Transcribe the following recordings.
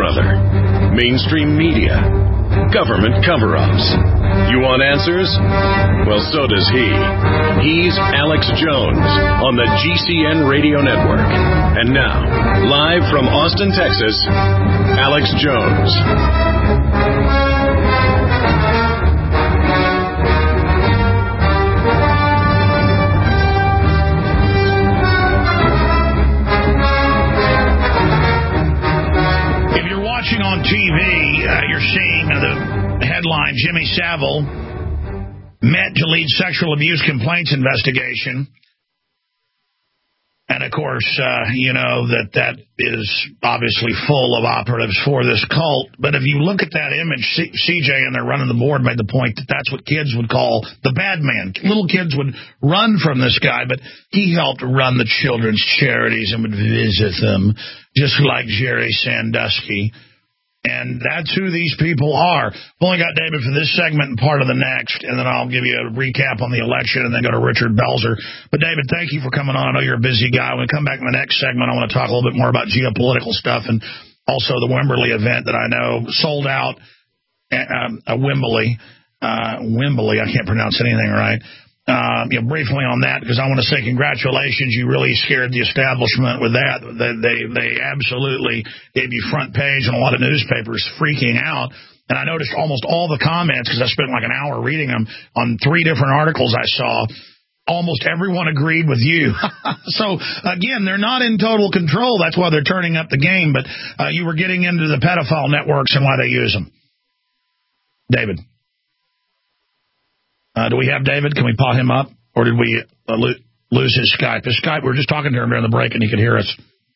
another. Mainstream media. Government cover-ups. You want answers? Well, so does he. He's Alex Jones on the GCN Radio Network. And now, live from Austin, Texas, Alex Jones. Watching on TV, you're seeing the headline, Jimmy Savile met to lead sexual abuse complaints investigation. And, of course, you know that is obviously full of operatives for this cult. But if you look at that image, CJ and they're running the board made the point that that's what kids would call the bad man. Little kids would run from this guy, but he helped run the children's charities and would visit them, just like Jerry Sandusky. And that's who these people are. I've only got David for this segment and part of the next, and then I'll give you a recap on the election and then go to Richard Belzer. But, David, thank you for coming on. I know you're a busy guy. When we come back in the next segment, I want to talk a little bit more about geopolitical stuff and also the Wimberley event that I know sold out at Wimberley. I can't pronounce anything right. Briefly on that, because I want to say congratulations. You really scared the establishment with that. They absolutely gave you front page and a lot of newspapers freaking out. And I noticed almost all the comments, because I spent like an hour reading them, on 3 different articles I saw. Almost everyone agreed with you. So, again, they're not in total control. That's why they're turning up the game. But you were getting into the pedophile networks and why they use them. David. Do we have David? Can we pot him up? Or did we lose his Skype? His Skype, we were just talking to him during the break, and he could hear us.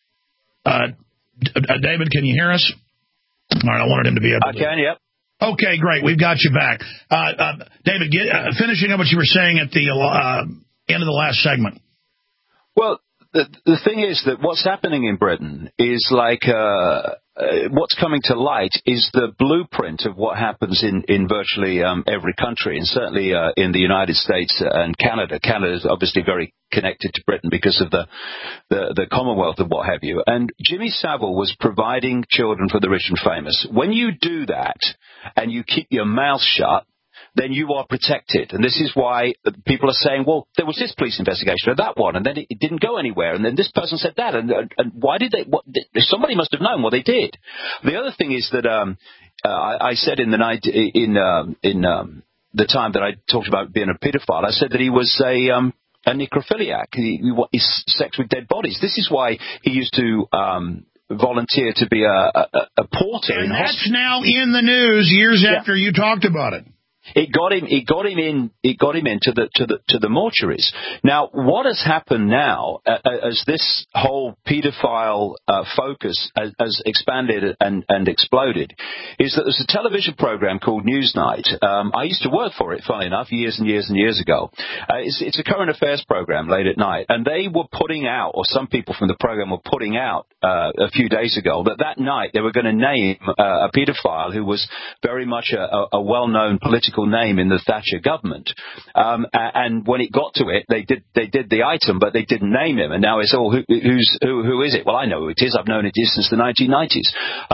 David, can you hear us? All right, I wanted him to be able to. I can, yep. Okay, great. We've got you back. David, finishing up what you were saying at the end of the last segment. Well, the thing is that what's happening in Britain is like what's coming to light is the blueprint of what happens in virtually every country, and certainly in the United States and Canada. Canada is obviously very connected to Britain because of the Commonwealth and what have you. And Jimmy Savile was providing children for the rich and famous. When you do that and you keep your mouth shut, then you are protected. And this is why people are saying, well, there was this police investigation or that one, and then it didn't go anywhere, and then this person said that, and why did they? Somebody must have known. Well, they did. The other thing is that I said in the night the time that I talked about being a pedophile, I said that he was a necrophiliac. He's sex with dead bodies. This is why he used to volunteer to be a porter. And that's now in the news years after you talked about it. It got him into the mortuaries. Now, what has happened now, as this whole paedophile focus has expanded and exploded, is that there's a television program called Newsnight. I used to work for it, funnily enough, years and years and years ago. It's a current affairs program late at night, and they were putting out, or some people from the program were putting out a few days ago, that night they were going to name a paedophile who was very much a well-known political name in the Thatcher government, and when it got to it, they did the item, but they didn't name him, and now it's all who is it? Well, I know who it is. I've known it since the 1990s,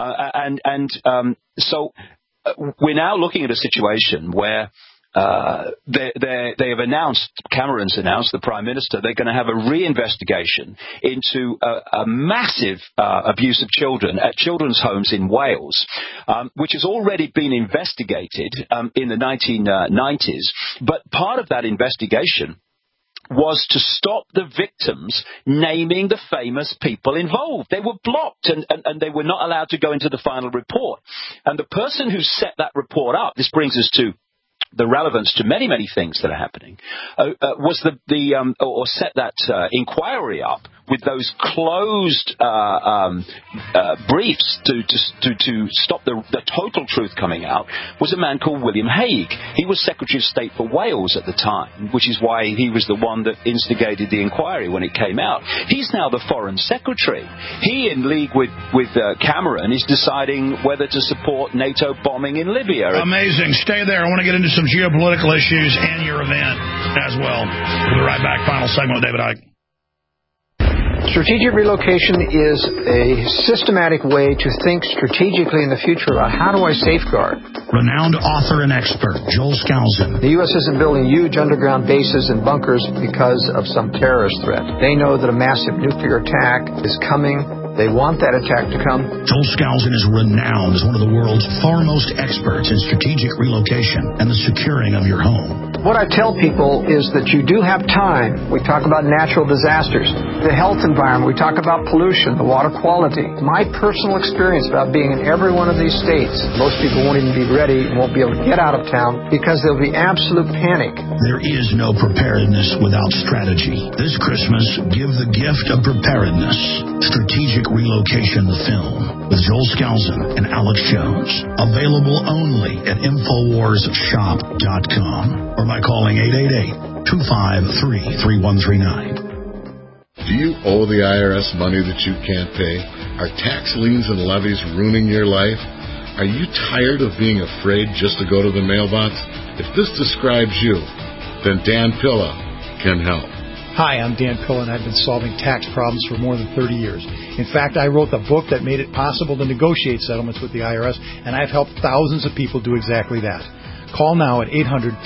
so we're now looking at a situation where they have announced, Cameron's announced, the Prime Minister, they're going to have a reinvestigation into a massive abuse of children at children's homes in Wales, which has already been investigated in the 1990s. But part of that investigation was to stop the victims naming the famous people involved. They were blocked and they were not allowed to go into the final report. And the person who set that report up, this brings us to the relevance to many, many things that are happening, was or set that inquiry up with those closed briefs to stop the total truth coming out, was a man called William Hague. He was Secretary of State for Wales at the time, which is why he was the one that instigated the inquiry when it came out. He's now the Foreign Secretary. He, in league with Cameron, is deciding whether to support NATO bombing in Libya. Amazing. Stay there. I want to get into some geopolitical issues and your event as well. We'll be right back. Final segment with David Icke. Strategic relocation is a systematic way to think strategically in the future about how do I safeguard. Renowned author and expert Joel Skousen. The U.S. isn't building huge underground bases and bunkers because of some terrorist threat. They know that a massive nuclear attack is coming. They want that attack to come. Joel Skousen is renowned as one of the world's foremost experts in strategic relocation and the securing of your home. What I tell people is that you do have time. We talk about natural disasters, the health environment. We talk about pollution, the water quality. My personal experience about being in every one of these states, most people won't even be ready and won't be able to get out of town because there'll be absolute panic. There is no preparedness without strategy. This Christmas, give the gift of preparedness. Strategic Relocation, the film, with Joel Skousen and Alex Jones. Available only at InfoWarsShop.com or by calling 888-253-3139. Do you owe the IRS money that you can't pay? Are tax liens and levies ruining your life? Are you tired of being afraid just to go to the mailbox? If this describes you, then Dan Pilla can help. Hi, I'm Dan Pilla, and I've been solving tax problems for more than 30 years. In fact, I wrote the book that made it possible to negotiate settlements with the IRS, and I've helped thousands of people do exactly that. Call now at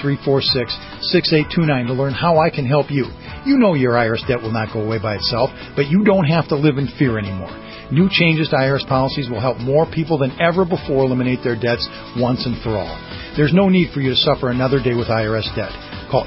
800-346-6829 to learn how I can help you. You know your IRS debt will not go away by itself, but you don't have to live in fear anymore. New changes to IRS policies will help more people than ever before eliminate their debts once and for all. There's no need for you to suffer another day with IRS debt. Call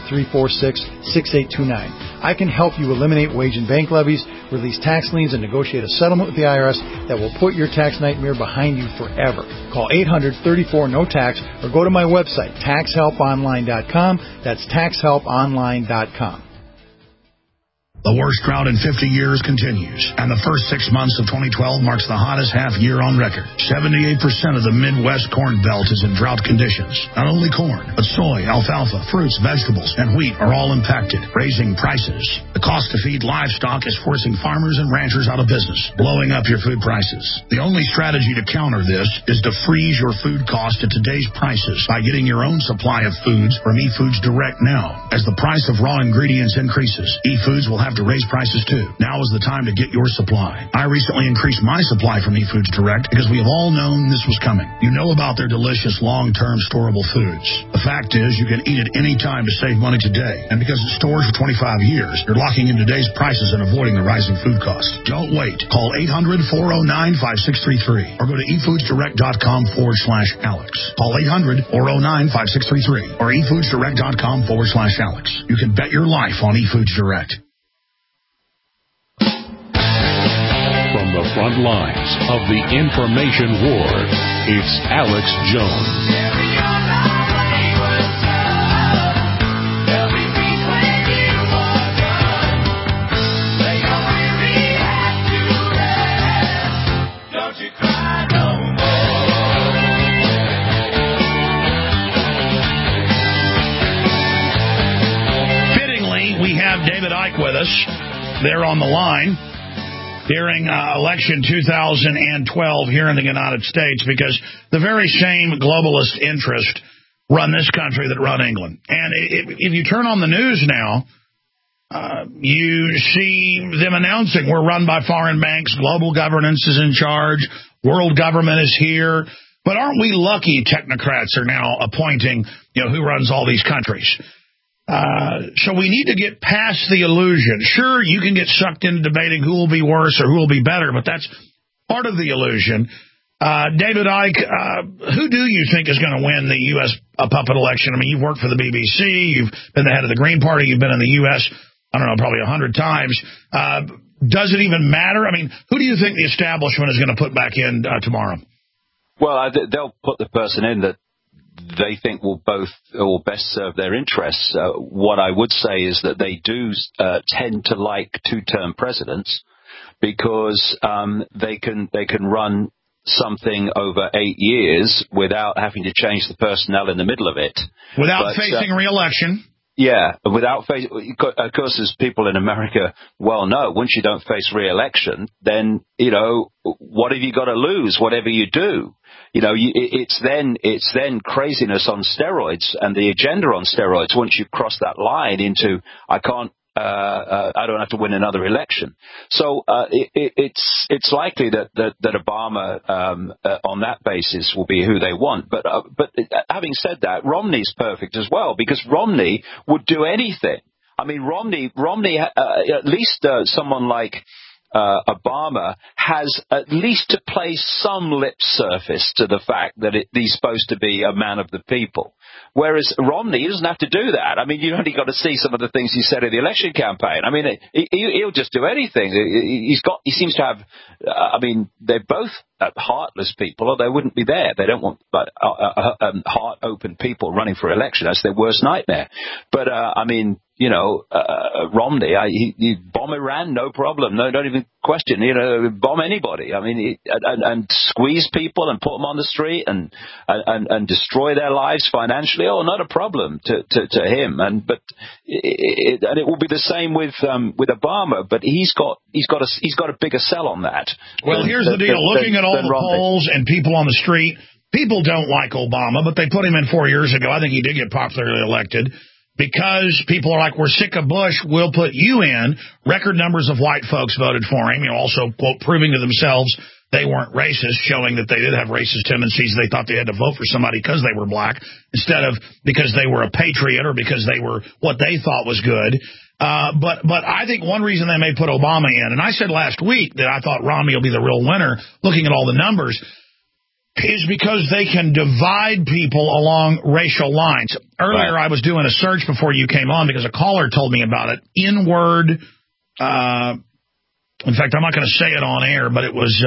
800-346-6829. I can help you eliminate wage and bank levies, release tax liens, and negotiate a settlement with the IRS that will put your tax nightmare behind you forever. Call 800-34-NO-TAX or go to my website, taxhelponline.com. That's taxhelponline.com. The worst drought in 50 years continues, and the first 6 months of 2012 marks the hottest half year on record. 78% of the Midwest corn belt is in drought conditions. Not only corn, but soy, alfalfa, fruits, vegetables, and wheat are all impacted, raising prices. The cost to feed livestock is forcing farmers and ranchers out of business, blowing up your food prices. The only strategy to counter this is to freeze your food cost at today's prices by getting your own supply of foods from eFoods Direct now. As the price of raw ingredients increases, eFoods will have to raise prices too. Now is the time to get your supply. I recently increased my supply from eFoods Direct because we have all known this was coming. You know about their delicious long-term storable foods. The fact is you can eat it any time to save money today. And because it stores for 25 years, you're locking in today's prices and avoiding the rising food costs. Don't wait. Call 800-409-5633 or go to efoodsdirect.com/Alex. Call 800-409-5633 or efoodsdirect.com/Alex. You can bet your life on eFoods Direct. From the front lines of the information war, it's Alex Jones. Fittingly, we have David Icke with us. They're on the line during election 2012 here in the United States, because the very same globalist interest run this country that run England. And if you turn on the news now, you see them announcing we're run by foreign banks, global governance is in charge, world government is here. But aren't we lucky technocrats are now appointing, who runs all these countries? So we need to get past the illusion. Sure, you can get sucked into debating who will be worse or who will be better, but that's part of the illusion. David Icke, who do you think is going to win the U.S. puppet election? I mean, you've worked for the BBC, you've been the head of the Green Party, you've been in the U.S., I don't know, probably 100 times. Does it even matter? I mean, who do you think the establishment is going to put back in tomorrow? Well, they'll put the person in that they think will best serve their interests. What I would say is that they do tend to like two-term presidents because they can run something over 8 years without having to change the personnel in the middle of it. Without facing re-election. Yeah, of course, as people in America well know, once you don't face re-election, then, what have you got to lose, whatever you do? It's then craziness on steroids and the agenda on steroids once you cross that line into, I can't I don't have to win another election. So it's likely that Obama on that basis will be who they want. But having said that, Romney's perfect as well, because Romney would do anything. I mean, Romney at least someone like Obama has at least to play some lip service to the fact that he's supposed to be a man of the people. Whereas Romney, he doesn't have to do that. I mean, you only got to see some of the things he said in the election campaign. I mean, he'll just do anything. He seems to have, I mean, they're both heartless people, or they wouldn't be there. They don't want heart-open people running for election. That's their worst nightmare. But, I mean, you know, Romney, he bomb Iran, no problem. No, don't even question. You know, bomb anybody. I mean, and squeeze people and put them on the street and destroy their lives financially. Oh, not a problem to him. And it will be the same with Obama. But he's got a bigger sell on that. Well, here's the deal. Looking at all the polls and people on the street, people don't like Obama, but they put him in 4 years ago. I think he did get popularly elected. Because people are like, we're sick of Bush, we'll put you in. Record numbers of white folks voted for him. You know, also, quote, proving to themselves they weren't racist, showing that they did have racist tendencies. They thought they had to vote for somebody because they were black instead of because they were a patriot or because they were what they thought was good. But I think one reason they may put Obama in, and I said last week that I thought Romney will be the real winner, looking at all the numbers, is because they can divide people along racial lines. Earlier, I was doing a search before you came on because a caller told me about it. N-word, in fact, I'm not going to say it on air, but it was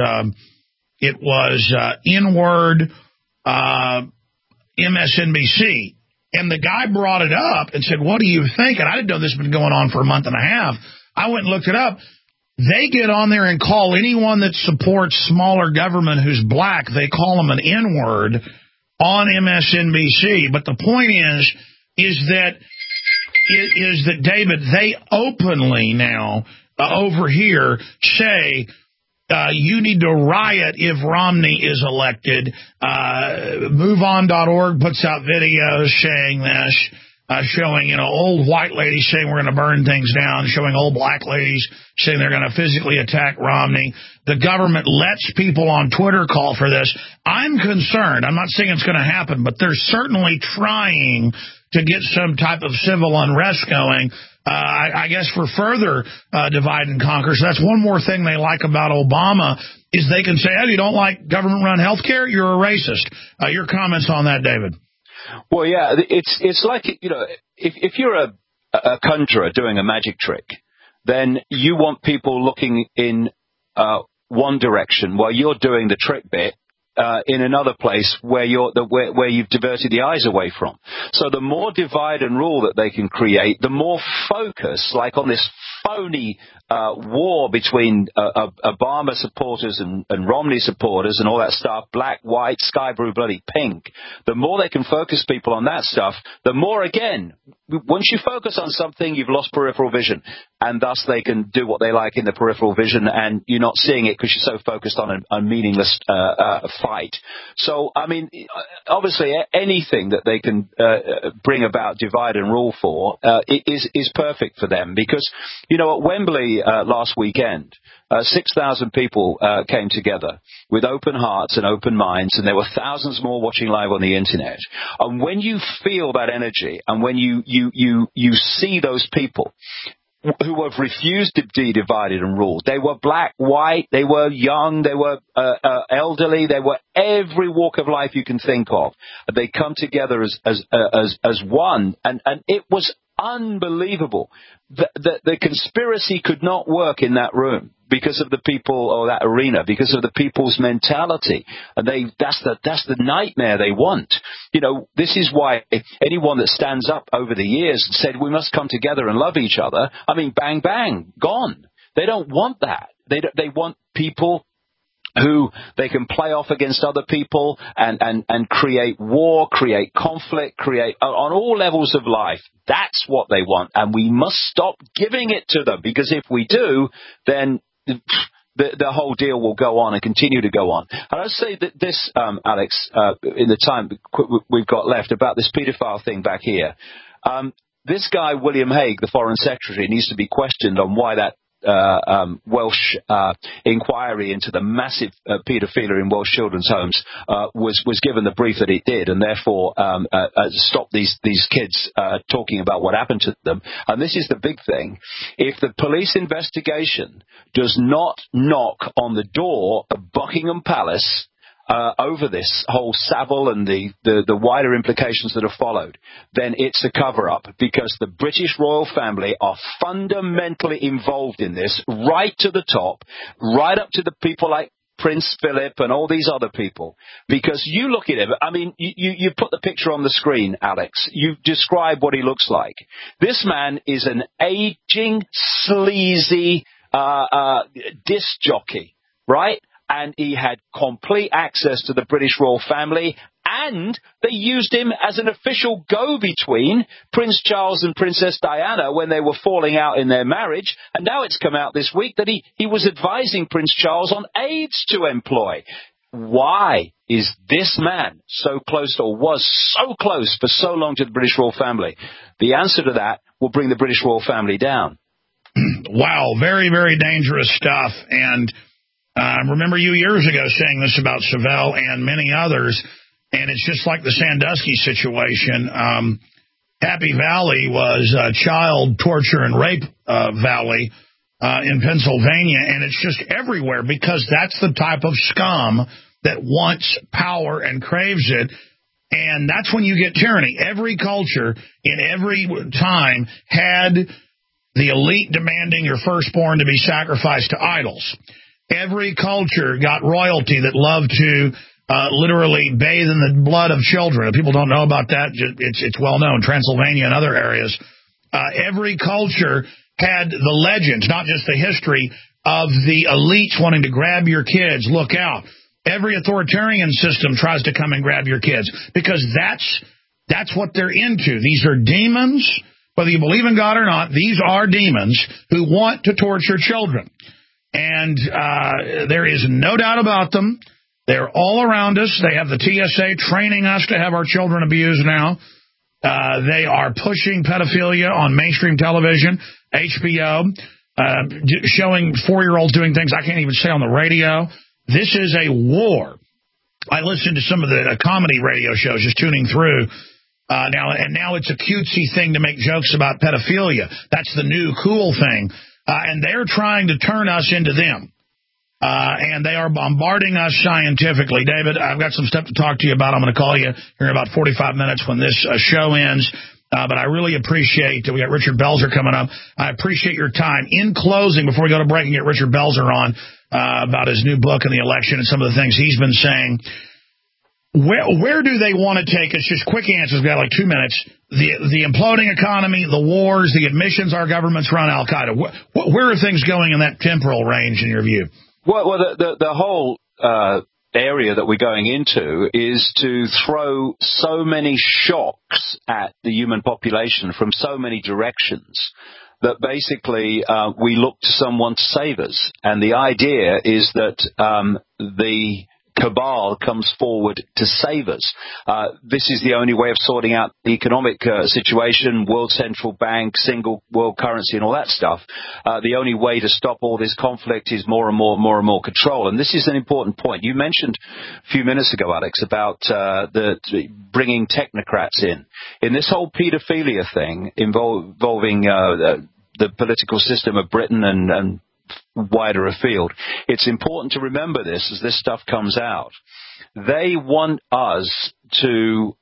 N-word MSNBC. And the guy brought it up and said, what do you think? And I didn't know this had been going on for a month and a half. I went and looked it up. They get on there and call anyone that supports smaller government who's black, they call them an N-word on MSNBC. But the point is that David, they openly now over here say you need to riot if Romney is elected. MoveOn.org puts out videos saying this. Showing, you know, old white ladies saying we're going to burn things down, showing old black ladies saying they're going to physically attack Romney. The government lets people on Twitter call for this. I'm concerned. I'm not saying it's going to happen, but they're certainly trying to get some type of civil unrest going, I guess, for further divide and conquer. So that's one more thing they like about Obama is they can say, oh, you don't like government-run health care? You're a racist. Your comments on that, David? Well, yeah, it's like, you know, if you're a conjurer doing a magic trick, then you want people looking in one direction while you're doing the trick bit in another place where you've diverted the eyes away from. So the more divide and rule that they can create, the more focus, like on this phony war between Obama supporters and Romney supporters and all that stuff, black, white, sky blue, bloody pink, the more they can focus people on that stuff, the more, again, once you focus on something, you've lost peripheral vision, and thus they can do what they like in the peripheral vision, and you're not seeing it because you're so focused on a meaningless fight. So, I mean, obviously, anything that they can bring about divide and rule for is perfect for them because, you know, at Wembley last weekend, 6,000 people came together with open hearts and open minds, and there were thousands more watching live on the internet. And when you feel that energy, and when you see those people who have refused to be divided and ruled, they were black, white, they were young, they were elderly, they were every walk of life you can think of. They come together as one, and it was unbelievable. The conspiracy could not work in that room because of the people, or that arena, because of the people's mentality. And that's the nightmare they want. You know, this is why anyone that stands up over the years and said we must come together and love each other, I mean, bang, bang, gone. They don't want that. They want people who they can play off against other people and create war, create conflict, create on all levels of life. That's what they want, and we must stop giving it to them, because if we do, then the whole deal will go on and continue to go on. And I'd say that this, Alex, in the time we've got left, about this paedophile thing back here, this guy, William Hague, the Foreign Secretary, needs to be questioned on why that Welsh inquiry into the massive paedophilia in Welsh children's homes was given the brief that it did, and therefore stopped these kids talking about what happened to them. And this is the big thing. If the police investigation does not knock on the door of Buckingham Palace over this whole Savile and the wider implications that have followed, then it's a cover-up, because the British royal family are fundamentally involved in this, right to the top, right up to the people like Prince Philip and all these other people. Because you look at him, I mean, you put the picture on the screen, Alex. You describe what he looks like. This man is an aging, sleazy disc jockey, right? And he had complete access to the British royal family, and they used him as an official go-between Prince Charles and Princess Diana when they were falling out in their marriage. And now it's come out this week that he was advising Prince Charles on aids to employ. Why is this man so close, or was so close for so long, to the British royal family? The answer to that will bring the British royal family down. Wow, very, very dangerous stuff. And remember you years ago saying this about Savile and many others, and it's just like the Sandusky situation. Happy Valley was a child torture and rape valley in Pennsylvania, and it's just everywhere, because that's the type of scum that wants power and craves it, and that's when you get tyranny. Every culture in every time had the elite demanding your firstborn to be sacrificed to idols. Every culture got royalty that loved to literally bathe in the blood of children. People don't know about that. It's well known. Transylvania and other areas. Every culture had the legends, not just the history, of the elites wanting to grab your kids. Look out. Every authoritarian system tries to come and grab your kids, because that's what they're into. These are demons. Whether you believe in God or not, these are demons who want to torture children. And there is no doubt about them. They're all around us. They have the TSA training us to have our children abused now. They are pushing pedophilia on mainstream television, HBO, showing 4-year-olds doing things I can't even say on the radio. This is a war. I listened to some of the comedy radio shows, just tuning through. Now it's a cutesy thing to make jokes about pedophilia. That's the new cool thing. And they're trying to turn us into them. And they are bombarding us scientifically. David, I've got some stuff to talk to you about. I'm going to call you here in about 45 minutes when this show ends. But I really appreciate, we got Richard Belzer coming up. I appreciate your time. In closing, before we go to break and get Richard Belzer on about his new book and the election and some of the things he's been saying, where do they want to take us? Just quick answers. We've got like 2 minutes. The imploding economy, the wars, the admissions our governments run Al-Qaeda. Where are things going in that temporal range, in your view? Well, the whole area that we're going into is to throw so many shocks at the human population from so many directions that basically we look to someone to save us. And the idea is that the cabal comes forward to save us. This is the only way of sorting out the economic situation, world central bank, single world currency and all that stuff. The only way to stop all this conflict is more and more control. And this is an important point. You mentioned a few minutes ago, Alex, about bringing technocrats in. In this whole pedophilia thing involving the political system of Britain and wider afield, it's important to remember this as this stuff comes out. They want us to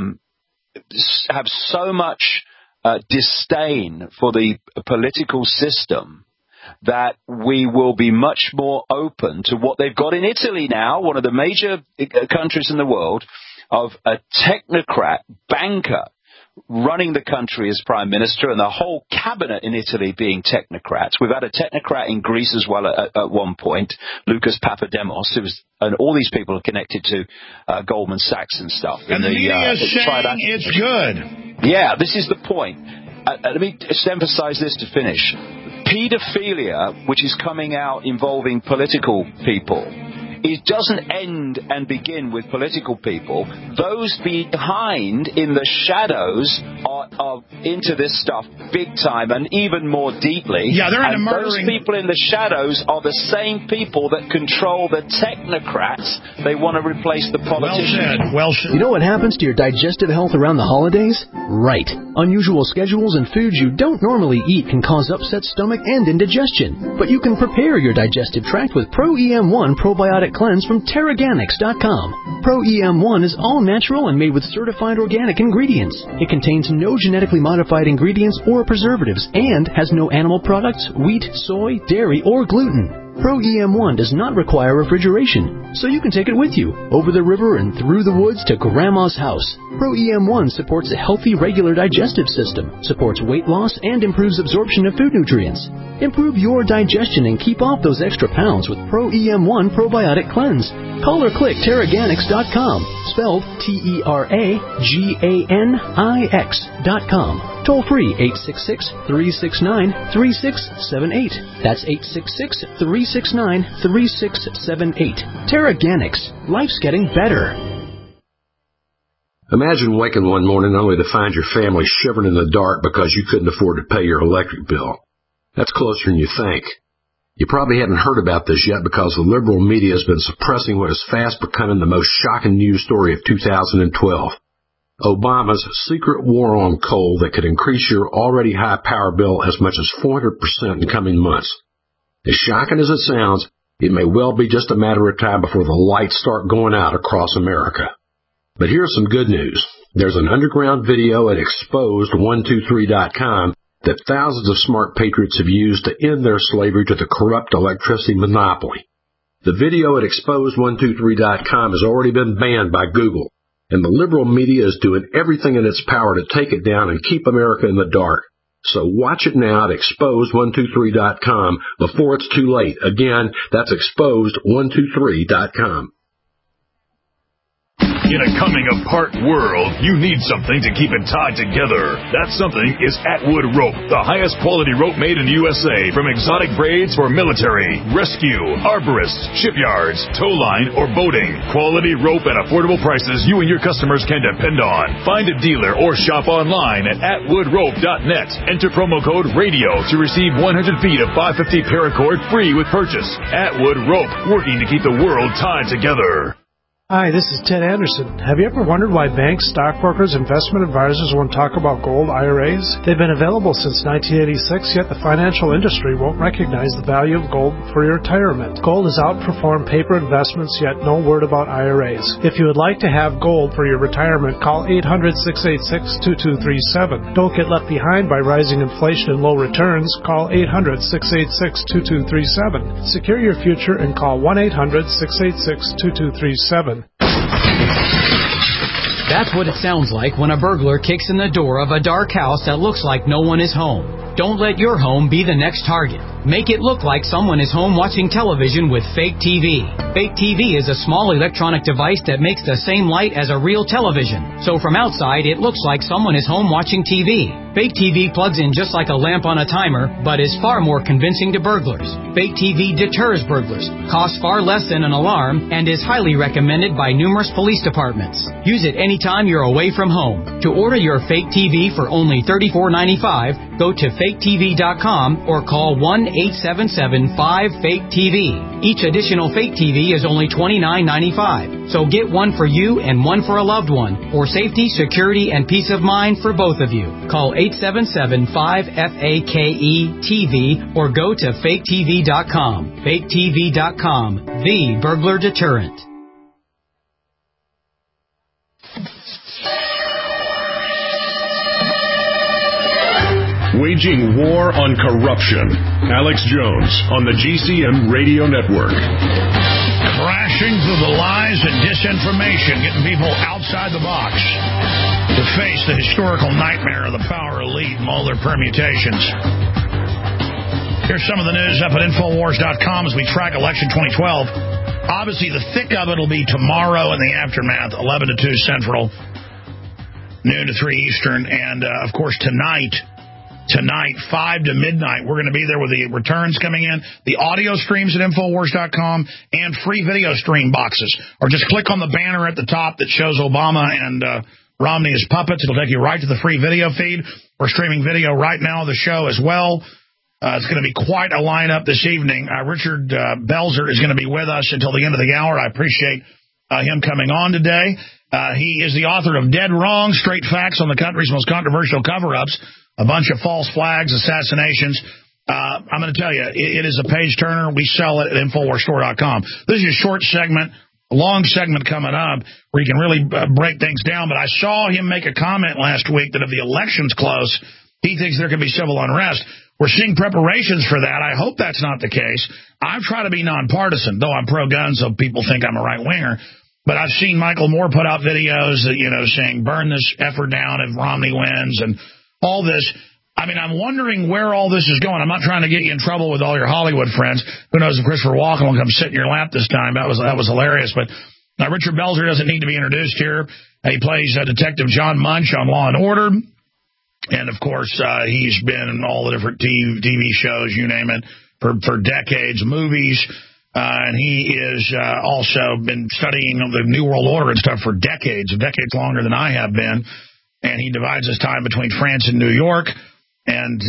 have so much disdain for the political system that we will be much more open to what they've got in Italy now, one of the major countries in the world, of a technocrat banker running the country as prime minister, and the whole cabinet in Italy being technocrats. We've had a technocrat in Greece as well at one point, Lucas Papademos, and all these people are connected to Goldman Sachs and stuff. And the media is saying it's good. Yeah, this is the point. Let me just emphasize this to finish. Pedophilia, which is coming out involving political people, it doesn't end and begin with political people. Those behind in the shadows are into this stuff big time and even more deeply. Yeah, they're into Those murdering. people in the shadows are the same people that control the technocrats. They want to replace the politicians. Well said. You know what happens to your digestive health around the holidays? Right. Unusual schedules and foods you don't normally eat can cause upset stomach and indigestion. But you can prepare your digestive tract with Pro-EM1 Probiotic Cleanse from Teraganix.com. Pro-EM1 is all natural and made with certified organic ingredients. It contains no genetically modified ingredients or preservatives and has no animal products, wheat, soy, dairy, or gluten. Pro-EM1 does not require refrigeration, so you can take it with you, over the river and through the woods to Grandma's house. Pro-EM1 supports a healthy, regular digestive system, supports weight loss, and improves absorption of food nutrients. Improve your digestion and keep off those extra pounds with Pro-EM1 Probiotic Cleanse. Call or click Teraganix.com, spelled Teraganix.com. Toll free 866-369-3678. That's 866-369-3678. Teraganix. Life's getting better. Imagine waking one morning only to find your family shivering in the dark because you couldn't afford to pay your electric bill. That's closer than you think. You probably haven't heard about this yet because the liberal media has been suppressing what is fast becoming the most shocking news story of 2012. Obama's secret war on coal that could increase your already high power bill as much as 400% in coming months. As shocking as it sounds, it may well be just a matter of time before the lights start going out across America. But here's some good news. There's an underground video at exposed123.com that thousands of smart patriots have used to end their slavery to the corrupt electricity monopoly. The video at exposed123.com has already been banned by Google, and the liberal media is doing everything in its power to take it down and keep America in the dark. So watch it now at exposed123.com before it's too late. Again, that's exposed123.com. In a coming-apart world, you need something to keep it tied together. That something is Atwood Rope, the highest quality rope made in the USA, from exotic braids for military, rescue, arborists, shipyards, tow line, or boating. Quality rope at affordable prices you and your customers can depend on. Find a dealer or shop online at atwoodrope.net. Enter promo code RADIO to receive 100 feet of 550 paracord free with purchase. Atwood Rope, working to keep the world tied together. Hi, this is Ted Anderson. Have you ever wondered why banks, stockbrokers, investment advisors won't talk about gold IRAs? They've been available since 1986, yet the financial industry won't recognize the value of gold for your retirement. Gold has outperformed paper investments, yet no word about IRAs. If you would like to have gold for your retirement, call 800-686-2237. Don't get left behind by rising inflation and low returns. Call 800-686-2237. Secure your future and call 1-800-686-2237. That's what it sounds like when a burglar kicks in the door of a dark house that looks like no one is home. Don't let your home be the next target. Make it look like someone is home watching television with fake TV. Fake TV is a small electronic device that makes the same light as a real television. So from outside, it looks like someone is home watching TV. Fake TV plugs in just like a lamp on a timer, but is far more convincing to burglars. Fake TV deters burglars, costs far less than an alarm, and is highly recommended by numerous police departments. Use it anytime you're away from home. To order your fake TV for only $34.95, go to faketv.com or call 1-877-5-FAKE-TV. Each additional fake TV is only $29.95. So get one for you and one for a loved one, for safety, security, and peace of mind for both of you. Call 877-5-FAKE-TV or go to faketv.com. Faketv.com, the burglar deterrent. Waging war on corruption. Alex Jones on the GCN Radio Network. Crashing through the lies and disinformation, getting people outside the box to face the historical nightmare of the power elite and all their permutations. Here's some of the news up at Infowars.com as we track election 2012. Obviously, the thick of it will be tomorrow in the aftermath, 11 to 2 Central, noon to 3 Eastern, and, of course, tonight, tonight, 5 to midnight. We're going to be there with the returns coming in, the audio streams at Infowars.com, and free video stream boxes. Or just click on the banner at the top that shows Obama and Romney as puppets. It'll take you right to the free video feed. We're streaming video right now of the show as well. It's going to be quite a lineup this evening. Richard Belzer is going to be with us until the end of the hour. I appreciate him coming on today. He is the author of Dead Wrong, Straight Facts on the Country's Most Controversial Cover-Ups, a bunch of false flags, assassinations. I'm going to tell you, it is a page-turner. We sell it at InfoWarsStore.com. This is a short segment, a long segment coming up where you can really break things down. But I saw him make a comment last week that if the election's close, he thinks there could be civil unrest. We're seeing preparations for that. I hope that's not the case. I try to be nonpartisan, though I'm pro-gun, so people think I'm a right-winger. But I've seen Michael Moore put out videos that, saying burn this effort down if Romney wins and all this. I mean, I'm wondering where all this is going. I'm not trying to get you in trouble with all your Hollywood friends. Who knows if Christopher Walken will come sit in your lap this time. That was hilarious. But Richard Belzer doesn't need to be introduced here. He plays Detective John Munch on Law & Order. And, of course, he's been in all the different TV shows, you name it, for decades, movies. And he is also been studying the New World Order and stuff for decades longer than I have been. And he divides his time between France and New York. And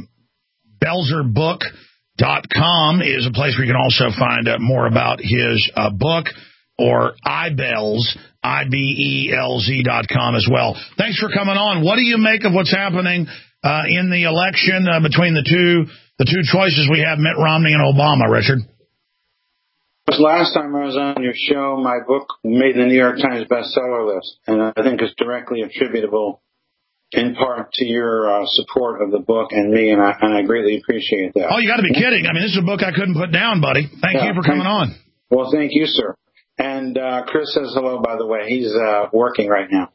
BelzerBook.com is a place where you can also find more about his book, or iBelz, IBELZ.com as well. Thanks for coming on. What do you make of what's happening in the election between the two choices we have, Mitt Romney and Obama, Richard? Last time I was on your show, my book made the New York Times bestseller list, and I think it's directly attributable in part to your support of the book and me, and I greatly appreciate that. Oh, you got to be kidding. I mean, this is a book I couldn't put down, buddy. Thank you for coming on. Well, thank you, sir. And Chris says hello, by the way. He's working right now.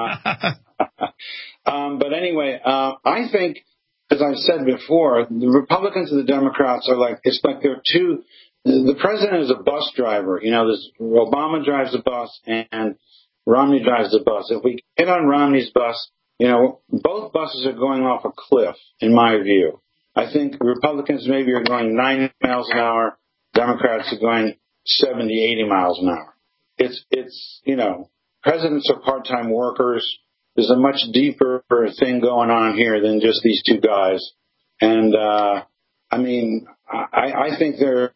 But anyway, I think, as I've said before, the Republicans and the Democrats are it's like they're two. The president is a bus driver. Obama drives the bus and Romney drives the bus. If we get on Romney's bus, both buses are going off a cliff, in my view. I think Republicans maybe are going 90 miles an hour. Democrats are going 70, 80 miles an hour. It's presidents are part-time workers. There's a much deeper thing going on here than just these two guys. And, I think they're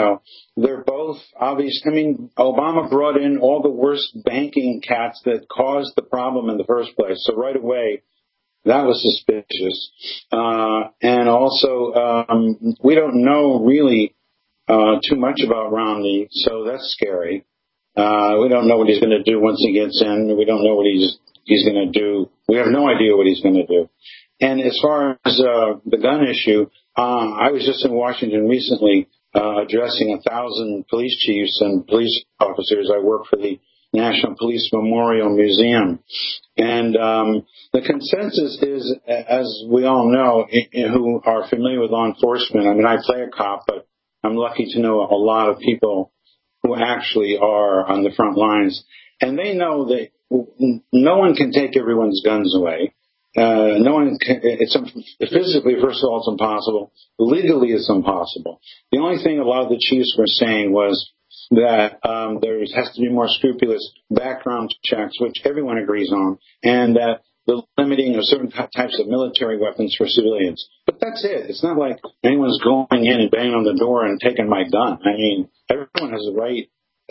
both obvious. I mean, Obama brought in all the worst banking cats that caused the problem in the first place. So right away, that was suspicious. And also, we don't know really too much about Romney, so that's scary. We don't know what he's going to do once he gets in. We don't know what he's going to do. We have no idea what he's going to do. And as far as the gun issue, I was just in Washington recently addressing 1,000 police chiefs and police officers. I work for the National Police Memorial Museum. And the consensus is, as we all know, who are familiar with law enforcement, I mean, I play a cop, but I'm lucky to know a lot of people who actually are on the front lines. And they know that no one can take everyone's guns away. No one can, physically, first of all, it's impossible. Legally, it's impossible. The only thing a lot of the chiefs were saying was that there has to be more scrupulous background checks, which everyone agrees on, and that the limiting of certain types of military weapons for civilians. But that's it. It's not like anyone's going in and banging on the door and taking my gun. I mean, everyone has a right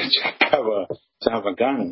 to have a gun.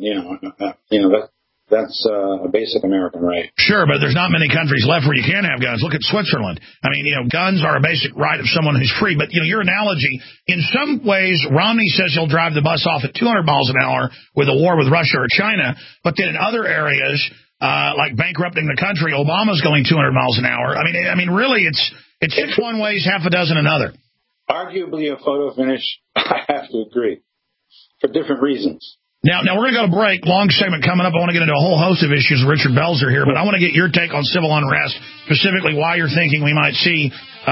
That's a basic American right. Sure, but there's not many countries left where you can have guns. Look at Switzerland. I mean, guns are a basic right of someone who's free. But, your analogy, in some ways, Romney says he'll drive the bus off at 200 miles an hour with a war with Russia or China. But then in other areas, like bankrupting the country, Obama's going 200 miles an hour. I mean, really, it's 6 one ways, half a dozen another. Arguably a photo finish, I have to agree, for different reasons. Now we're going to go to break. Long segment coming up. I want to get into a whole host of issues with Richard Belzer here, but I want to get your take on civil unrest, specifically why you're thinking we might see.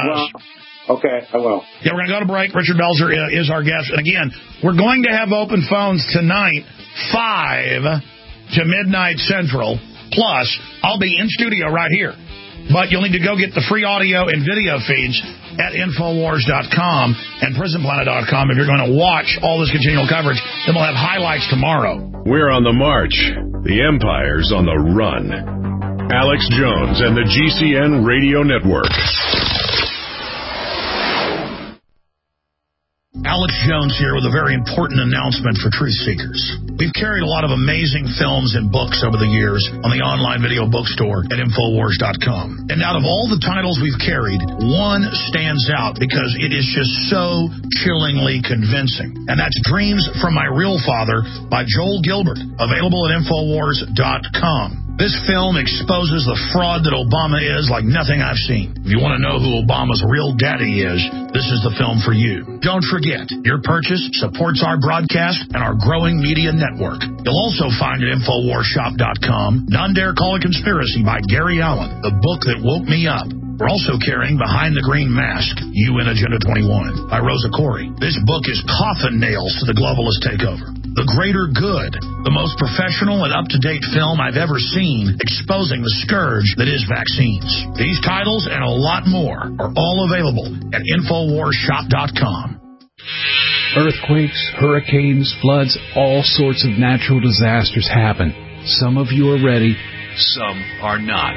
Okay, I will. Yeah, we're going to go to break. Richard Belzer is our guest. And again, we're going to have open phones tonight, 5 to midnight Central. Plus, I'll be in studio right here But you'll need to go get the free audio and video feeds at Infowars.com and PrisonPlanet.com if you're going to watch all this continual coverage. Then we'll have highlights tomorrow. We're on the march. The Empire's on the run. Alex Jones and the GCN Radio Network. Alex Jones here with a very important announcement for truth seekers. We've carried a lot of amazing films and books over the years on the online video bookstore at Infowars.com. And out of all the titles we've carried, one stands out because it is just so chillingly convincing. And that's Dreams from My Real Father by Joel Gilbert, available at Infowars.com. This film exposes the fraud that Obama is like nothing I've seen. If you want to know who Obama's real daddy is, this is the film for you. Don't forget, your purchase supports our broadcast and our growing media network. You'll also find at InfoWarsShop.com None Dare Call It Conspiracy by Gary Allen, the book that woke me up. We're also carrying Behind the Green Mask, UN Agenda 21 by Rosa Corey. This book is coffin nails to the globalist takeover. The Greater Good, the most professional and up-to-date film I've ever seen exposing the scourge that is vaccines. These titles and a lot more are all available at InfoWarsShop.com. Earthquakes, hurricanes, floods, all sorts of natural disasters happen. Some of you are ready, some are not.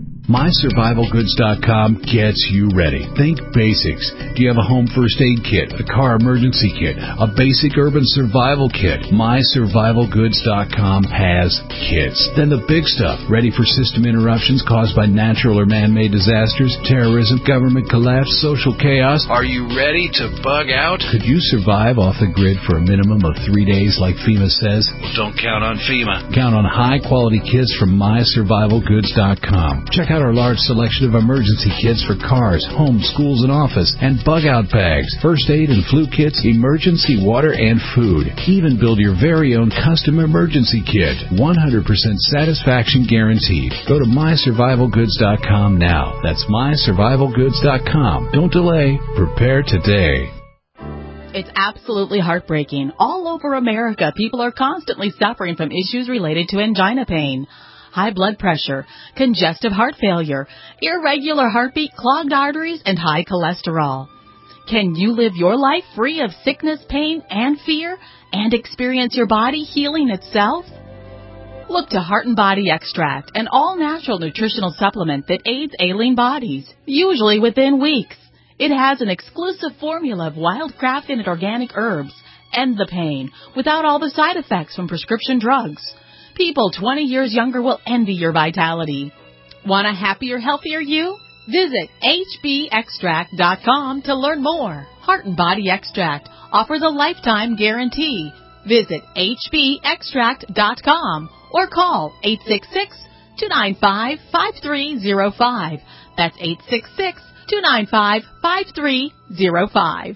MySurvivalGoods.com gets you ready. Think basics. Do you have a home first aid kit, a car emergency kit, a basic urban survival kit? MySurvivalGoods.com has kits. Then the big stuff, ready for system interruptions caused by natural or man-made disasters, terrorism, government collapse, social chaos. Are you ready to bug out? Could you survive off the grid for a minimum of 3 days like FEMA says? Well, don't count on FEMA. Count on high-quality kits from MySurvivalGoods.com. Check out our large selection of emergency kits for cars, homes, schools, and office, and bug-out bags, first aid and flu kits, emergency water, and food. Even build your very own custom emergency kit. 100% satisfaction guaranteed. Go to MySurvivalGoods.com now. That's MySurvivalGoods.com. Don't delay. Prepare today. It's absolutely heartbreaking. All over America, people are constantly suffering from issues related to angina pain, high blood pressure, congestive heart failure, irregular heartbeat, clogged arteries, and high cholesterol. Can you live your life free of sickness, pain, and fear, and experience your body healing itself? Look to Heart and Body Extract, an all-natural nutritional supplement that aids ailing bodies, usually within weeks. It has an exclusive formula of wild-crafted and organic herbs. End the pain without all the side effects from prescription drugs. People 20 years younger will envy your vitality. Want a happier, healthier you? Visit hbextract.com to learn more. Heart and Body Extract offers a lifetime guarantee. Visit hbextract.com or call 866-295-5305. That's 866-295-5305.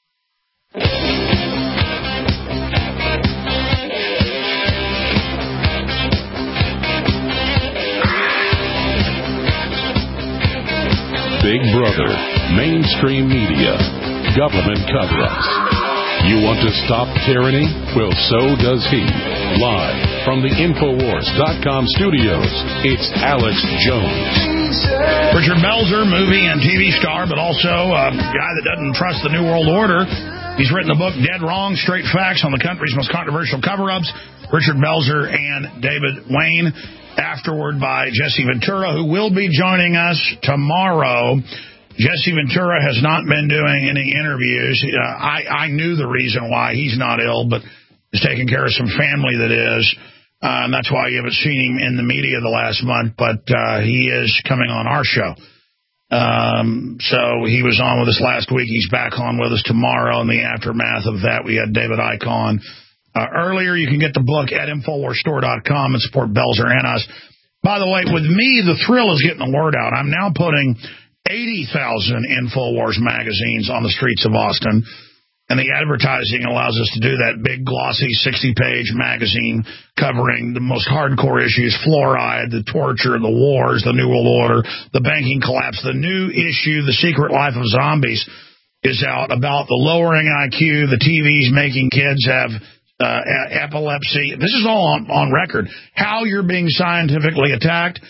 Big Brother, mainstream media, government cover-ups. You want to stop tyranny? Well, so does he. Live from the Infowars.com studios, it's Alex Jones. Richard Belzer, movie and TV star, but also a guy that doesn't trust the New World Order. He's written the book Dead Wrong, Straight Facts on the Country's Most Controversial Cover-Ups. Richard Belzer and David Wayne. Afterward by Jesse Ventura, who will be joining us tomorrow. Jesse Ventura has not been doing any interviews. I knew the reason why. He's not ill, but is taking care of some family that is. And that's why you haven't seen him in the media the last month, but he is coming on our show. So he was on with us last week. He's back on with us tomorrow. In the aftermath of that, we had David Icahn. Earlier, you can get the book at InfoWarsStore.com and support Belzer and us. By the way, with me, the thrill is getting the word out. I'm now putting 80,000 InfoWars magazines on the streets of Austin, and the advertising allows us to do that big, glossy, 60-page magazine covering the most hardcore issues, fluoride, the torture, the wars, the New World Order, the banking collapse. The new issue, The Secret Life of Zombies, is out about the lowering IQ, the TVs making kids have epilepsy. This is all on record. How you're being scientifically attacked.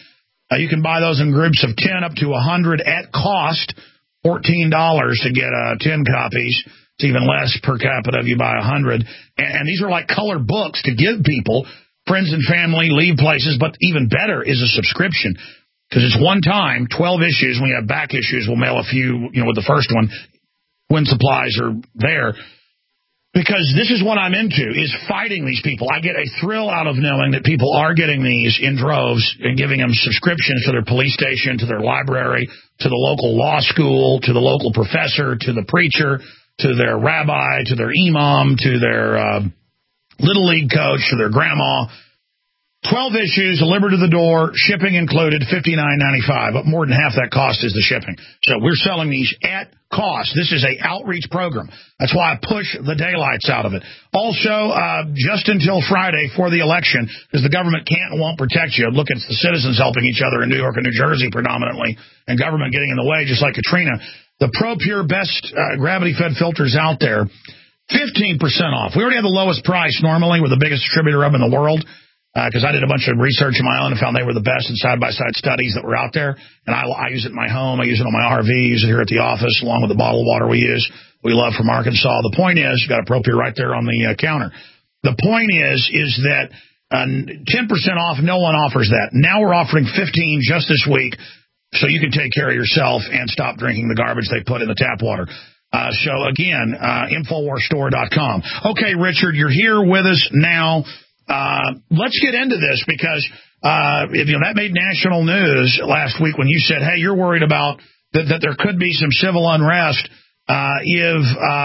You can buy those in groups of 10 up to 100 at cost, $14 to get 10 copies. It's even less per capita if you buy 100. And these are like colored books to give people, friends and family, leave places. But even better is a subscription, because it's one time, 12 issues. When we have back issues, we'll mail a few, with the first one when supplies are there. Because this is what I'm into, is fighting these people. I get a thrill out of knowing that people are getting these in droves and giving them subscriptions to their police station, to their library, to the local law school, to the local professor, to the preacher, to their rabbi, to their imam, to their little league coach, to their grandma. 12 issues, delivered to the door, shipping included, $59.95. But more than half that cost is the shipping. So we're selling these at cost. This is a outreach program. That's why I push the daylights out of it. Also, just until Friday for the election, because the government can't and won't protect you. Look, it's the citizens helping each other in New York and New Jersey predominantly, and government getting in the way, just like Katrina. The ProPure best gravity-fed filters out there, 15% off. We already have the lowest price normally. We're the biggest distributor of them in the world. Because I did a bunch of research of my own and found they were the best in side-by-side studies that were out there. And I use it in my home. I use it on my RV. I use it here at the office, along with the bottled water we use. We love from Arkansas. The point is, you've got a ProPure right there on the counter. The point is that 10% off, no one offers that. Now we're offering 15 just this week, so you can take care of yourself and stop drinking the garbage they put in the tap water. So, again, InfoWarsStore.com. Okay, Richard, you're here with us now. Let's get into this, because that made national news last week when you said, hey, you're worried about that there could be some civil unrest if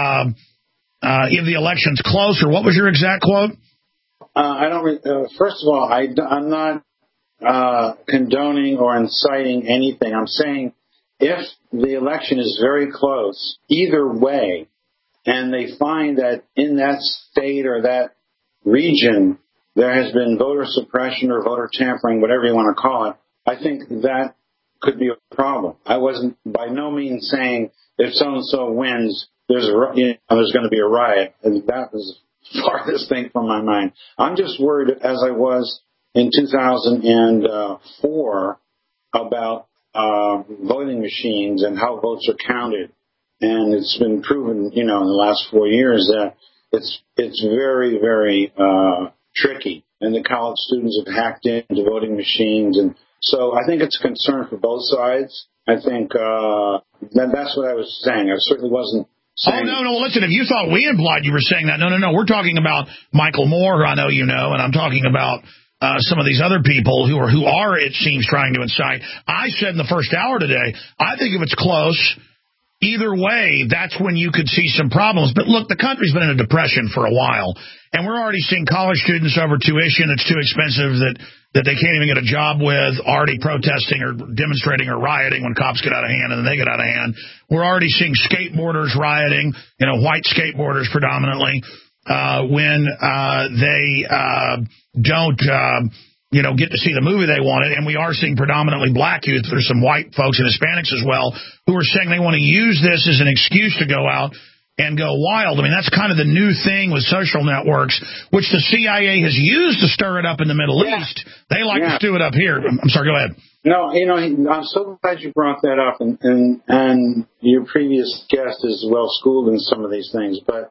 the election's closer. What was your exact quote? First of all, I'm not condoning or inciting anything. I'm saying if the election is very close, either way, and they find that in that state or that region there has been voter suppression or voter tampering, whatever you want to call it, I think that could be a problem. I wasn't by no means saying if so-and-so wins, there's going to be a riot. And that was the farthest thing from my mind. I'm just worried, as I was in 2004, about voting machines and how votes are counted. And it's been proven, in the last 4 years that it's very, very tricky, and the college students have hacked into voting machines, and so I think it's a concern for both sides. I think that's what I was saying. I certainly wasn't saying... Oh, no, listen, if you thought we implied you were saying that, no, we're talking about Michael Moore, who I know you know, and I'm talking about some of these other people who are, it seems, trying to incite. I said in the first hour today, I think if it's close, either way, that's when you could see some problems. But look, the country's been in a depression for a while, and we're already seeing college students over tuition. It's too expensive that they can't even get a job with, already protesting or demonstrating or rioting when cops get out of hand, and then they get out of hand. We're already seeing skateboarders rioting, white skateboarders predominantly, when they don't get to see the movie they wanted. And we are seeing predominantly black youth. There's some white folks and Hispanics as well who are saying they want to use this as an excuse to go out and go wild. I mean, that's kind of the new thing with social networks, which the CIA has used to stir it up in the Middle East. They like to stew it up here. I'm sorry, go ahead. No, I'm so glad you brought that up, and your previous guest is well schooled in some of these things. But,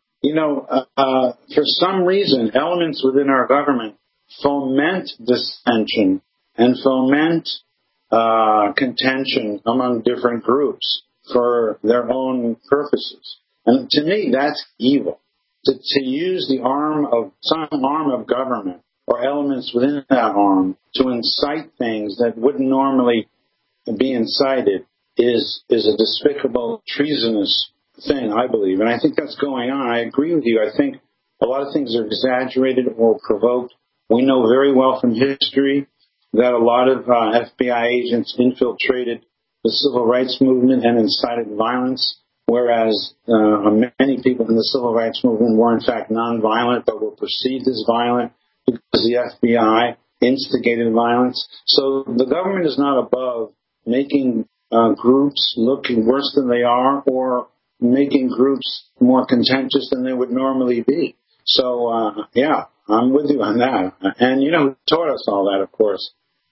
for some reason, elements within our government foment dissension and foment contention among different groups for their own purposes. And to me, that's evil. To use some arm of government or elements within that arm to incite things that wouldn't normally be incited is a despicable, treasonous thing, I believe. And I think that's going on. I agree with you. I think a lot of things are exaggerated or provoked. We know very well from history that a lot of FBI agents infiltrated the civil rights movement and incited violence, whereas many people in the civil rights movement were in fact nonviolent but were perceived as violent because the FBI instigated violence. So the government is not above making groups look worse than they are or making groups more contentious than they would normally be. So, I'm with you on that. And, who taught us all that, of course,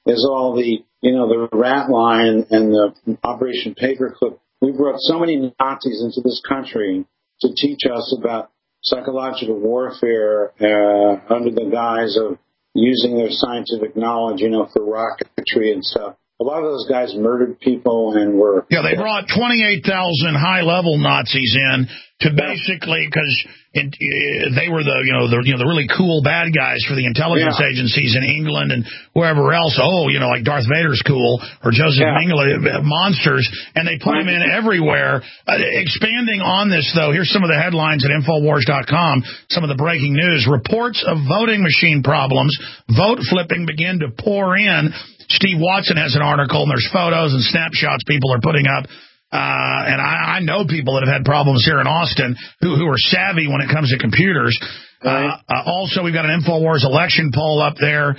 is all the, the rat line and the Operation Paperclip. We brought so many Nazis into this country to teach us about psychological warfare under the guise of using their scientific knowledge, for rocketry and stuff. A lot of those guys murdered people and were... Yeah, they brought 28,000 high-level Nazis in to basically, because they were the really cool bad guys for the intelligence agencies in England and wherever else. Like Darth Vader's cool, or Joseph Mengele, monsters, and they put them in everywhere. Expanding on this, though, here's some of the headlines at Infowars.com, some of the breaking news. Reports of voting machine problems, vote flipping begin to pour in. Steve Watson has an article, and there's photos and snapshots people are putting up. And I know people that have had problems here in Austin who are savvy when it comes to computers. Also, we've got an InfoWars election poll up there.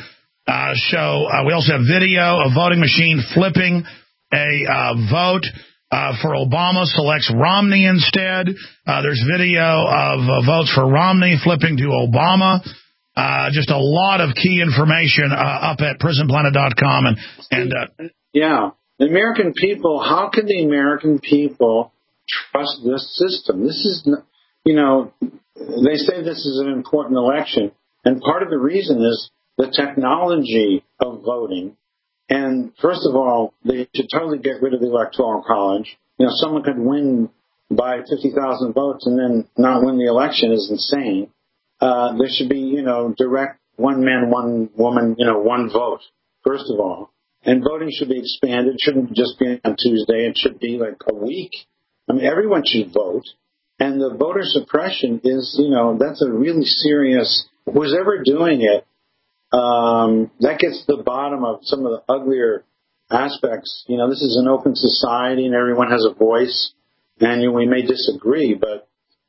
We also have video of voting machine flipping a vote for Obama, selects Romney instead. There's video of votes for Romney flipping to Obama. Just a lot of key information up at prisonplanet.com. The American people, how can the American people trust this system? This is, they say this is an important election, and part of the reason is the technology of voting. And first of all, they should totally get rid of the Electoral College. Someone could win by 50,000 votes and then not win the election is insane. There should be, direct one man, one woman, one vote, first of all. And voting should be expanded. It shouldn't just be on Tuesday. It should be like a week. I mean, everyone should vote. And the voter suppression is, that's a really serious, who's ever doing it, that gets to the bottom of some of the uglier aspects. This is an open society and everyone has a voice. And we may disagree, but,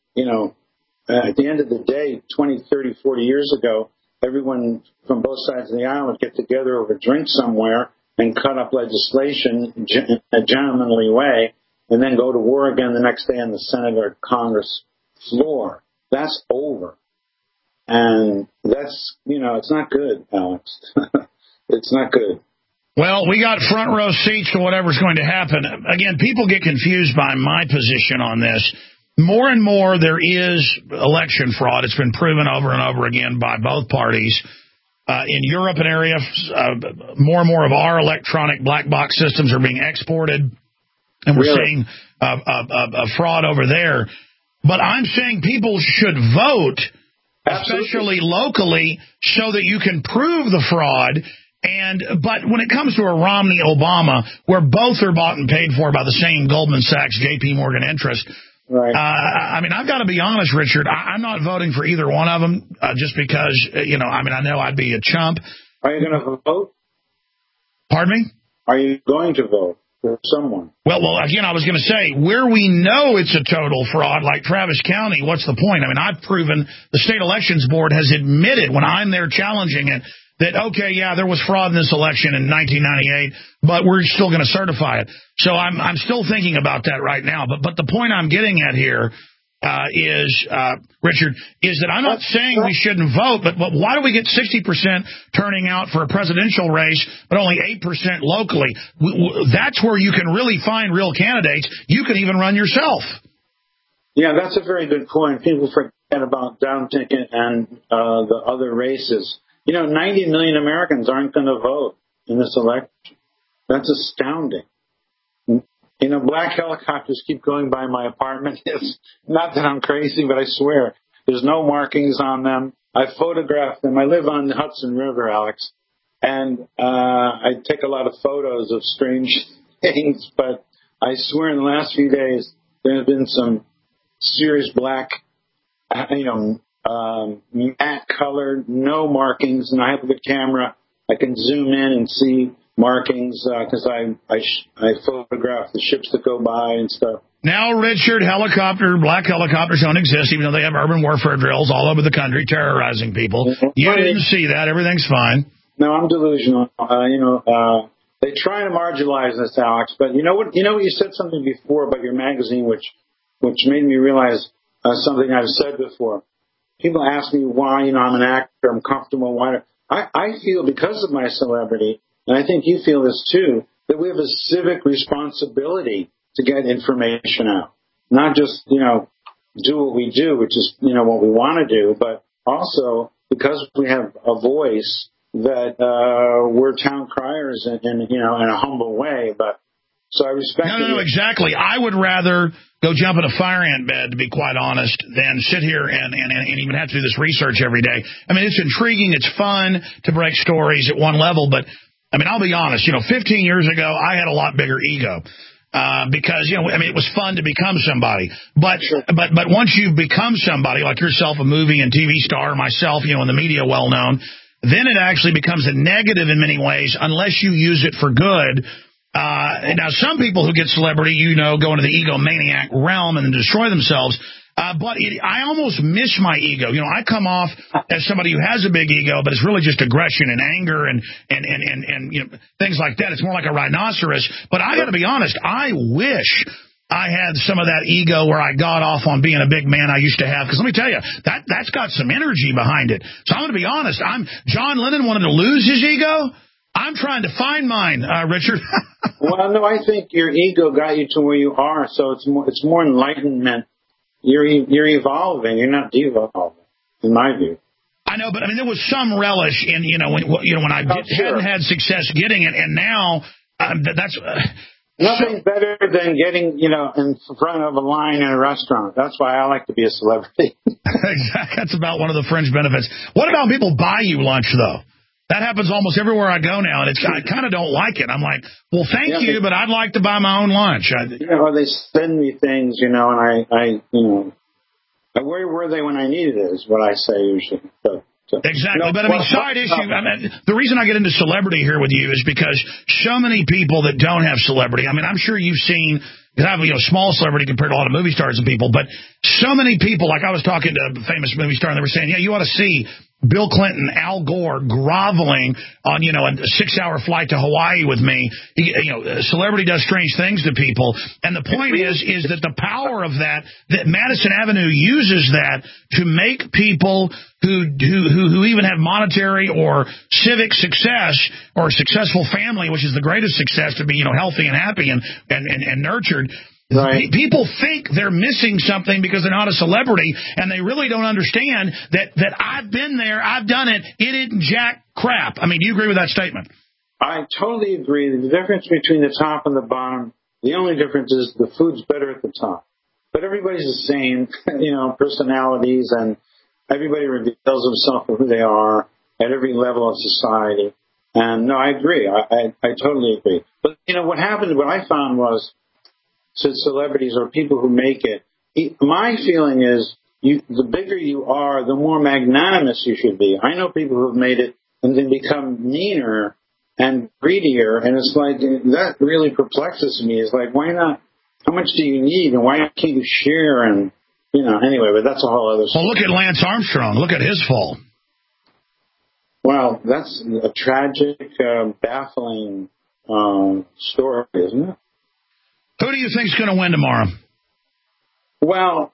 at the end of the day, 20, 30, 40 years ago, everyone from both sides of the aisle would get together over a drink somewhere and cut up legislation in a gentlemanly way, and then go to war again the next day on the Senate or Congress floor. That's over. And that's, it's not good, Alex. It's not good. Well, we got front row seats to whatever's going to happen. Again, people get confused by my position on this. More and more there is election fraud. It's been proven over and over again by both parties. In Europe and area, more and more of our electronic black box systems are being exported, and we're seeing a fraud over there. But I'm saying people should vote, especially locally, so that you can prove the fraud. But when it comes to a Romney-Obama, where both are bought and paid for by the same Goldman Sachs, J.P. Morgan interest, right. I've got to be honest, Richard. I'm not voting for either one of them just because, I know I'd be a chump. Are you going to vote? Pardon me? Are you going to vote for someone? Well, again, I was going to say, where we know it's a total fraud, like Travis County, what's the point? I've proven, the State Elections Board has admitted when I'm there challenging it, that, okay, yeah, there was fraud in this election in 1998, but we're still going to certify it. So I'm still thinking about that right now. But the point I'm getting at here is, Richard, is that I'm not saying we shouldn't vote, but why do we get 60% turning out for a presidential race, but only 8% locally? That's where you can really find real candidates. You can even run yourself. Yeah, that's a very good point. People forget about down ticket and the other races. 90 million Americans aren't going to vote in this election. That's astounding. Black helicopters keep going by my apartment. It's not that I'm crazy, but I swear, there's no markings on them. I photographed them. I live on the Hudson River, Alex, and I take a lot of photos of strange things, but I swear in the last few days, there have been some serious black, matte colored, no markings, and I have a good camera. I can zoom in and see markings because I photograph the ships that go by and stuff. Now, Richard, black helicopters don't exist, even though they have urban warfare drills all over the country terrorizing people. You didn't see that. Everything's fine. No, I'm delusional. They try to marginalize this, Alex, but you know what? You said something before about your magazine, which made me realize something I've said before. People ask me why, I'm an actor, I'm comfortable. Why? I feel because of my celebrity, and I think you feel this too, that we have a civic responsibility to get information out. Not just, do what we do, which is, what we want to do, but also because we have a voice that we're town criers in a humble way. But so I respect. No, exactly. I would rather go jump in a fire ant bed, to be quite honest, than sit here and even have to do this research every day. I mean, it's intriguing. It's fun to break stories at one level, but I mean, I'll be honest. 15 years ago, I had a lot bigger ego. Because, it was fun to become somebody. But once you become somebody, like yourself, a movie and TV star, myself, in the media well known, then it actually becomes a negative in many ways unless you use it for good. Now, some people who get celebrity, go into the egomaniac realm and destroy themselves. But I almost miss my ego. I come off as somebody who has a big ego, but it's really just aggression and anger and things like that. It's more like a rhinoceros. But I got to be honest, I wish I had some of that ego where I got off on being a big man I used to have. Because let me tell you, that's got some energy behind it. So I'm going to be honest. John Lennon wanted to lose his ego. I'm trying to find mine, Richard. Well, no, I think your ego got you to where you are. So it's more enlightenment. You're evolving. You're not devolving, in my view. I know, but there was some relish in when I hadn't had success getting it, and now that's nothing better than getting in front of a line in a restaurant. That's why I like to be a celebrity. Exactly. That's about one of the fringe benefits. What about people buy you lunch though? That happens almost everywhere I go now, and I kind of don't like it. I'm like, well, thank you, but I'd like to buy my own lunch. Or they send me things, and where were they when I needed it is what I say usually. Exactly, but side issue. The reason I get into celebrity here with you is because so many people that don't have celebrity. I'm sure you've seen. Because I have a small celebrity compared to a lot of movie stars and people, but so many people. Like I was talking to a famous movie star, and they were saying, you ought to see Bill Clinton, Al Gore groveling on, a 6-hour flight to Hawaii with me. Celebrity does strange things to people. And the point is that the power of that Madison Avenue uses that to make people who even have monetary or civic success or a successful family, which is the greatest success, to be, healthy and happy and nurtured. Right. People think they're missing something because they're not a celebrity, and they really don't understand that I've been there, I've done it, it isn't jack crap. Do you agree with that statement? I totally agree. The difference between the top and the bottom, the only difference is the food's better at the top. But everybody's the same, personalities, and everybody reveals themselves for who they are at every level of society. And no, I agree. I totally agree. But, what happened, what I found was, since celebrities or people who make it, my feeling is the bigger you are, the more magnanimous you should be. I know people who have made it and then become meaner and greedier, and it's like, that really perplexes me. It's like, why not? How much do you need, and why can't you share? And, anyway, but that's a whole other story. Well, look at Lance Armstrong. Look at his fall. Well, that's a tragic, baffling story, isn't it? Who do you think is going to win tomorrow? Well,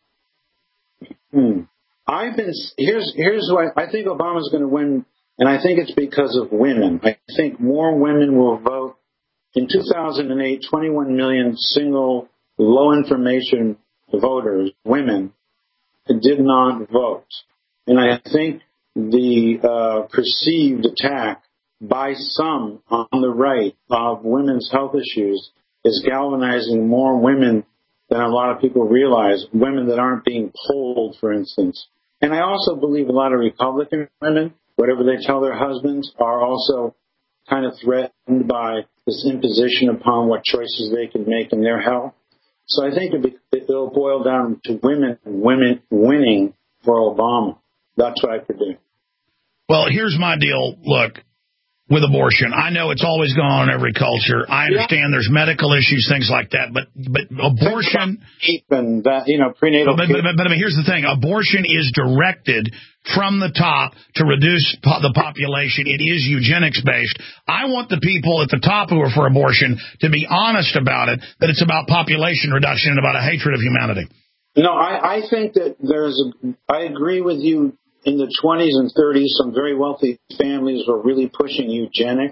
here's why I think Obama's going to win, and I think it's because of women. I think more women will vote. In 2008, 21 million single, low-information voters, women, did not vote. And I think the perceived attack by some on the right of women's health issues is galvanizing more women than a lot of people realize, women that aren't being polled, for instance. And I also believe a lot of Republican women, whatever they tell their husbands, are also kind of threatened by this imposition upon what choices they can make in their health. So I think it'll boil down to women winning for Obama. That's what I predict. Well, here's my deal. Look, with abortion, I know it's always gone on in every culture. I understand there's medical issues, things like that, but abortion and prenatal. But here's the thing: abortion is directed from the top to reduce the population. It is eugenics based. I want the people at the top who are for abortion to be honest about it, that it's about population reduction and about a hatred of humanity. No, I think that I agree with you. In the 20s and 30s, some very wealthy families were really pushing eugenics.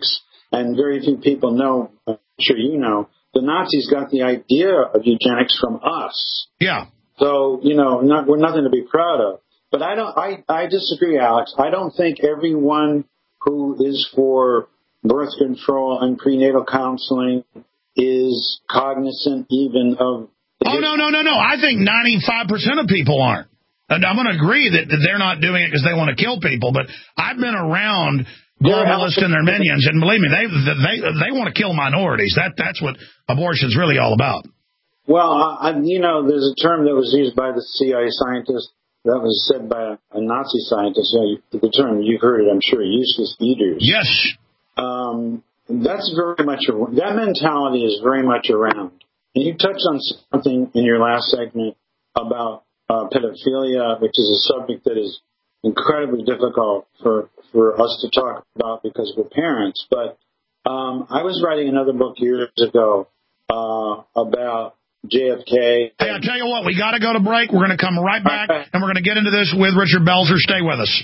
and very few people know, I'm sure you know, the Nazis got the idea of eugenics from us. Yeah. So, we're nothing to be proud of. But I disagree, Alex. I don't think everyone who is for birth control and prenatal counseling is cognizant even of... Oh, no. I think 95% of people aren't. And I'm going to agree that they're not doing it because they want to kill people, but I've been around globalists and their minions, and believe me, they want to kill minorities. That's what abortion's really all about. Well, there's a term that was used by the CIA scientist that was said by a Nazi scientist. The term, you've heard it, I'm sure, useless eaters. Yes. That's very much, that mentality is very much around. And you touched on something in your last segment about pedophilia, which is a subject that is incredibly difficult for us to talk about because we're parents. But I was writing another book years ago about JFK. Hey, I tell you what, we got to go to break. We're going to come right back, and we're going to get into this with Richard Belzer. Stay with us.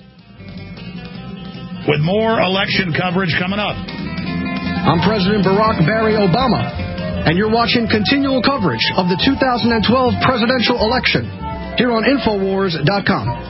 With more election coverage coming up. I'm President Barack Barry Obama, and you're watching continual coverage of the 2012 presidential election here on Infowars.com.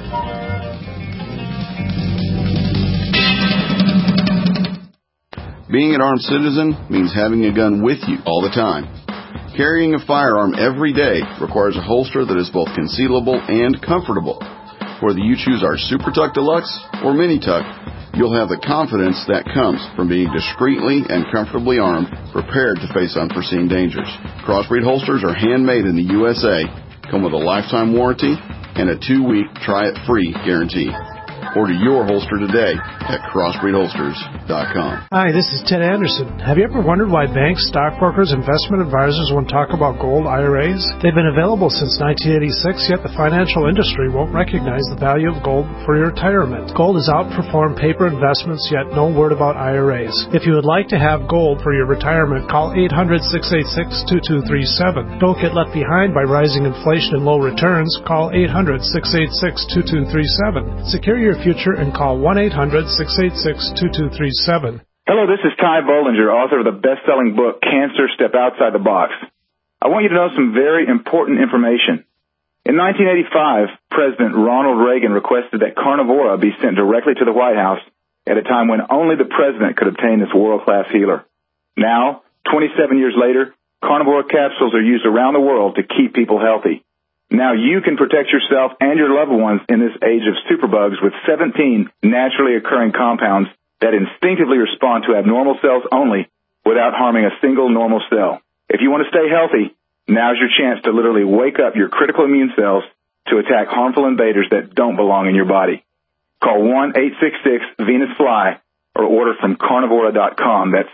Being an armed citizen means having a gun with you all the time. Carrying a firearm every day requires a holster that is both concealable and comfortable. Whether you choose our Super Tuck Deluxe or Mini Tuck, you'll have the confidence that comes from being discreetly and comfortably armed, prepared to face unforeseen dangers. Crossbreed holsters are handmade in the USA, come with a lifetime warranty, and a 2-week try-it-free guarantee. Order your holster today at crossbreedholsters.com. Hi, this is Ted Anderson. Have you ever wondered why banks, stockbrokers, investment advisors won't talk about gold IRAs? They've been available since 1986, yet the financial industry won't recognize the value of gold for your retirement. Gold has outperformed paper investments, yet no word about IRAs. If you would like to have gold for your retirement, call 800-686-2237. Don't get left behind by rising inflation and low returns. Call 800-686-2237. Secure your future and call 1-800-686-2237. Hello, this is Ty Bollinger, author of the best-selling book, Cancer, Step Outside the Box. I want you to know some very important information. In 1985, President Ronald Reagan requested that Carnivora be sent directly to the White House at a time when only the president could obtain this world-class healer. Now, 27 years later, Carnivora capsules are used around the world to keep people healthy. Now you can protect yourself and your loved ones in this age of superbugs with 17 naturally occurring compounds that instinctively respond to abnormal cells only without harming a single normal cell. If you want to stay healthy, now's your chance to literally wake up your critical immune cells to attack harmful invaders that don't belong in your body. Call 1-866-VENUS-FLY or order from Carnivora.com. That's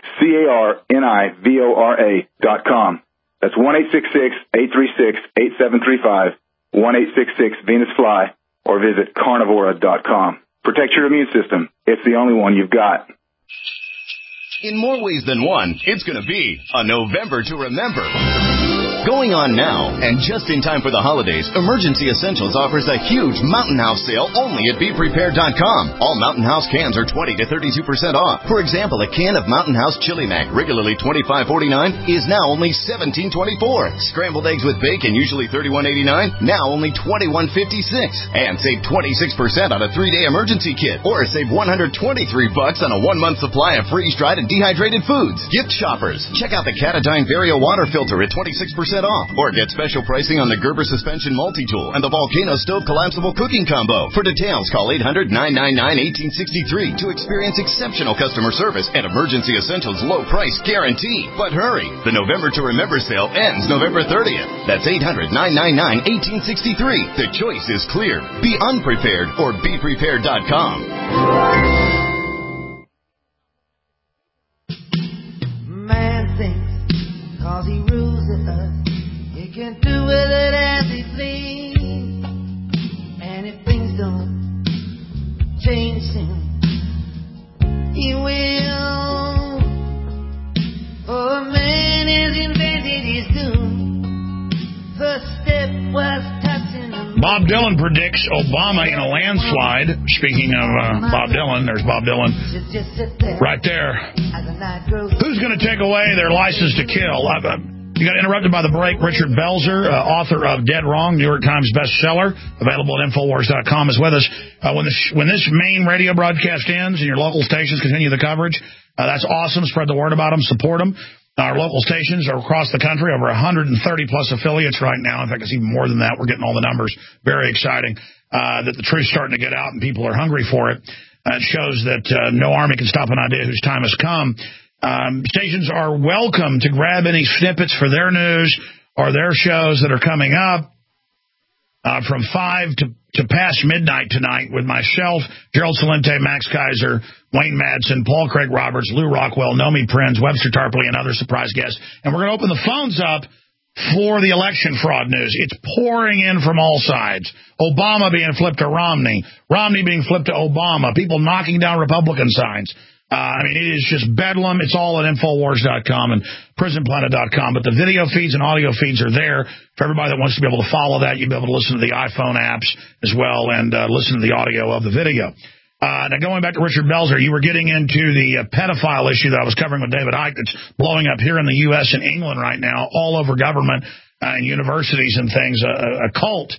CARNIVORA.com. That's 1-866-836-8735, 1-866-VENUS-FLY, or visit Carnivora.com. Protect your immune system. It's the only one you've got. In more ways than one, it's going to be a November to remember. Going on now, and just in time for the holidays, Emergency Essentials offers a huge Mountain House sale only at BePrepared.com. All Mountain House cans are 20 to 32% off. For example, a can of Mountain House Chili Mac, regularly $25.49, is now only $17.24. Scrambled eggs with bacon, usually $31.89, now only $21.56. And save 26% on a 3-day emergency kit, or save $123 on a 1-month supply of freeze-dried and dehydrated foods. Gift shoppers, check out the Katadyn Vario water filter at 26% off, or get special pricing on the Gerber suspension multi-tool and the Volcano stove collapsible cooking combo. For details, call 800-999-1863 to experience exceptional customer service and Emergency Essentials low price guarantee. But hurry, the November to Remember sale ends November 30th. That's 800-999-1863. The choice is clear. Be unprepared or BePrepared.com. Man thinks 'cause he rules with us, he can do with it as he please. And if things don't change soon, he will. For man has invented his doom. First step was touching the moon. Bob Dylan predicts Obama in a landslide. Speaking of Bob Dylan, there's Bob Dylan right there. Who's going to take away their license to kill? You got interrupted by the break. Richard Belzer, author of Dead Wrong, New York Times bestseller, available at Infowars.com, is with us. When this main radio broadcast ends and your local stations continue the coverage, that's awesome. Spread the word about them. Support them. Our local stations are across the country, over 130-plus affiliates right now. In fact, it's even more than that. We're getting all the numbers. Very exciting that the truth's starting to get out and people are hungry for it. It shows that no army can stop an idea whose time has come. Stations are welcome to grab any snippets for their news or their shows that are coming up from 5 to past midnight tonight with myself, Gerald Celente, Max Kaiser, Wayne Madsen, Paul Craig Roberts, Lou Rockwell, Nomi Prinz, Webster Tarpley, and other surprise guests. And we're going to open the phones up for the election fraud news. It's pouring in from all sides. Obama being flipped to Romney, Romney being flipped to Obama, people knocking down Republican signs. It is just bedlam. It's all at Infowars.com and PrisonPlanet.com. But the video feeds and audio feeds are there for everybody that wants to be able to follow that. You'll be able to listen to the iPhone apps as well and listen to the audio of the video. Now, going back to Richard Belzer, you were getting into the pedophile issue that I was covering with David Icke that's blowing up here in the U.S. and England right now, all over government and universities and things, a cult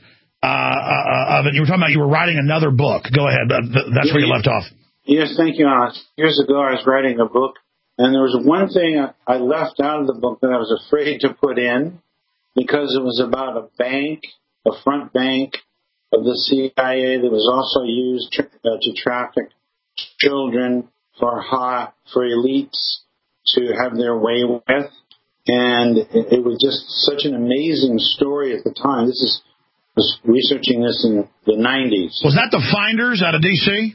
of it. You were talking about you were writing another book. Go ahead. That's where you left off. Yes, thank you, Alex. Years ago, I was writing a book, and there was one thing I left out of the book that I was afraid to put in because it was about a bank, a front bank of the CIA that was also used to traffic children for elites to have their way with. And it was just such an amazing story at the time. I was researching this in the 90s. Was that the Finders out of D.C.?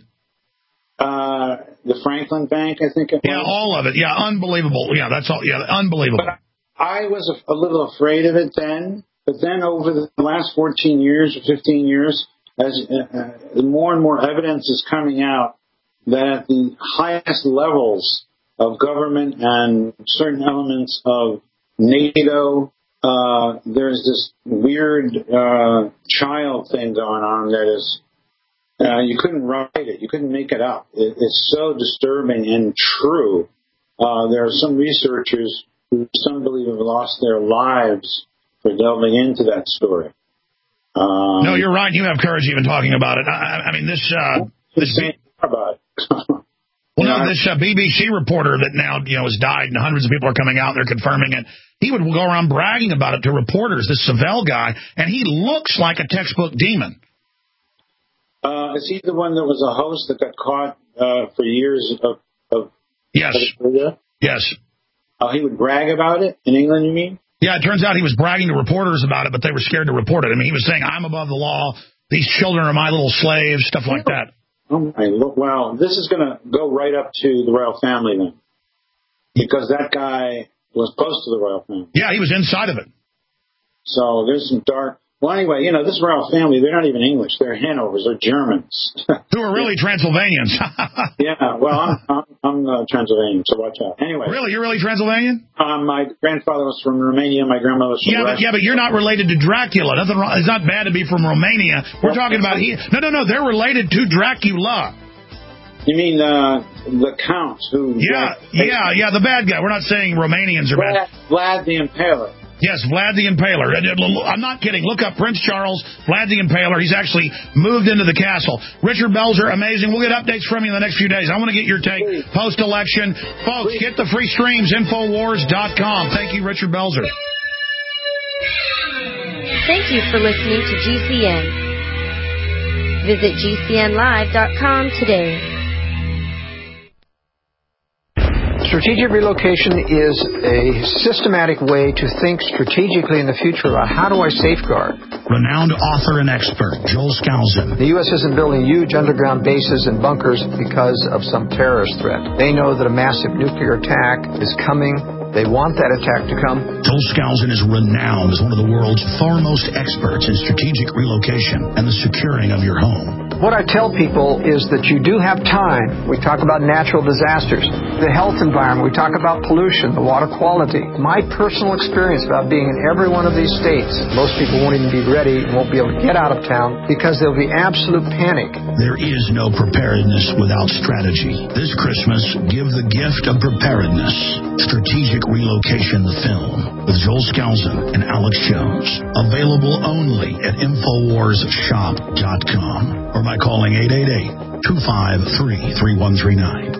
The Franklin Bank, I think it was. Yeah, all of it. Yeah, unbelievable. Yeah, that's all. Yeah, unbelievable. But I was a little afraid of it then. But then over the last 14 years or 15 years, as more and more evidence is coming out that at the highest levels of government and certain elements of NATO, there's this weird child thing going on that is you couldn't write it. You couldn't make it up. It's so disturbing and true. There are some researchers who some believe have lost their lives for delving into that story. No, you're right. You have courage even talking about it. This BBC reporter that now has died and hundreds of people are coming out and they're confirming it. He would go around bragging about it to reporters, this Savelle guy, and he looks like a textbook demon. Is he the one that was a host that got caught for years of Yes. Yes. Oh, he would brag about it in England, you mean? Yeah, it turns out he was bragging to reporters about it, but they were scared to report it. He was saying, I'm above the law, these children are my little slaves, stuff like that. Oh, my Lord. Wow, this is going to go right up to the royal family then. Because that guy was close to the royal family. Yeah, he was inside of it. So there's some dark... Well, anyway, this royal family, they're not even English. They're Hanovers. They're Germans. Who are really Transylvanians. Yeah, well, I'm Transylvanian, so watch out. Anyway. Really? You're really Transylvanian? My grandfather was from Romania. My grandmother was from Russia. But you're not related to Dracula. Nothing wrong. It's not bad to be from Romania. We're talking about... No. They're related to Dracula. You mean the Count? Yeah, the bad guy. We're not saying Romanians are bad. Vlad the Impaler. Yes, Vlad the Impaler. I'm not kidding. Look up Prince Charles, Vlad the Impaler. He's actually moved into the castle. Richard Belzer, amazing. We'll get updates from you in the next few days. I want to get your take post-election. Folks, get the free streams, Infowars.com. Thank you, Richard Belzer. Thank you for listening to GCN. Visit GCNlive.com today. Strategic relocation is a systematic way to think strategically in the future about how do I safeguard. Renowned author and expert, Joel Skousen. The U.S. isn't building huge underground bases and bunkers because of some terrorist threat. They know that a massive nuclear attack is coming. They want that attack to come. Joel Skousen is renowned as one of the world's foremost experts in strategic relocation and the securing of your home. What I tell people is that you do have time. We talk about natural disasters, the health environment. We talk about pollution, the water quality. My personal experience about being in every one of these states, most people won't even be ready and won't be able to get out of town because there'll be absolute panic. There is no preparedness without strategy. This Christmas, give the gift of preparedness. Strategic Relocation, the film, with Joel Skousen and Alex Jones. Available only at InfoWarsShop.com or by calling 888-253-3139.